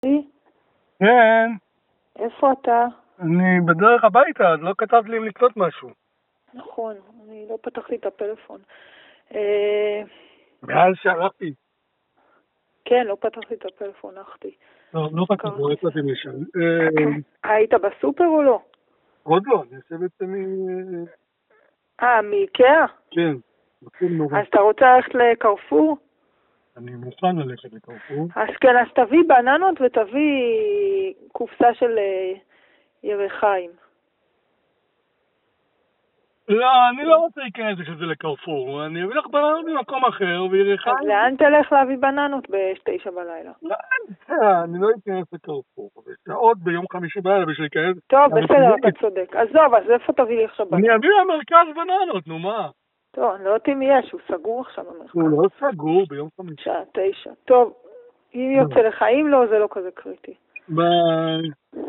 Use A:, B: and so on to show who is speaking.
A: כן,
B: איפה אתה?
A: אני בדרך הביתה, אז לא כתבת לי אם לקנות משהו.
B: נכון, אני לא פתחתי את הפלאפון.
A: מאז שהלכתי.
B: כן, לא פתחתי את הפלאפון, נחתי.
A: לא חשוב, לא יצאתי משם.
B: היית בסופר או לא?
A: עוד לא, אני יושב אצלי...
B: מאיקאה?
A: כן, מקום נורא.
B: אז אתה רוצה ללכת לקרפור?
A: אני מוכן ללכת לקרפור.
B: אז כן, אז תביא בננות ותביא קופסה של ירחיים.
A: לא, אני לא רוצה להיכנס שזה לקרפור. אני אביא לך בננות במקום אחר, וירחיים...
B: אז לאן תלך להביא בננות ב-9 בלילה?
A: לא, אני לא אכנס לקרפור. עוד ביום חמישי בלילה בשביל להיכנס...
B: טוב, בסדר, אתה צודק. עזוב, אז איפה תביא לי עכשיו בננות?
A: אני אביא למרכז בננות, נו מה?
B: טוב, אני לא יודעת אם יש, הוא סגור עכשיו המרכז.
A: הוא לא סגור ביום חמישי.
B: שעה 9. טוב, אם יוצא לך, אם לא, זה לא כזה קריטי.
A: ביי.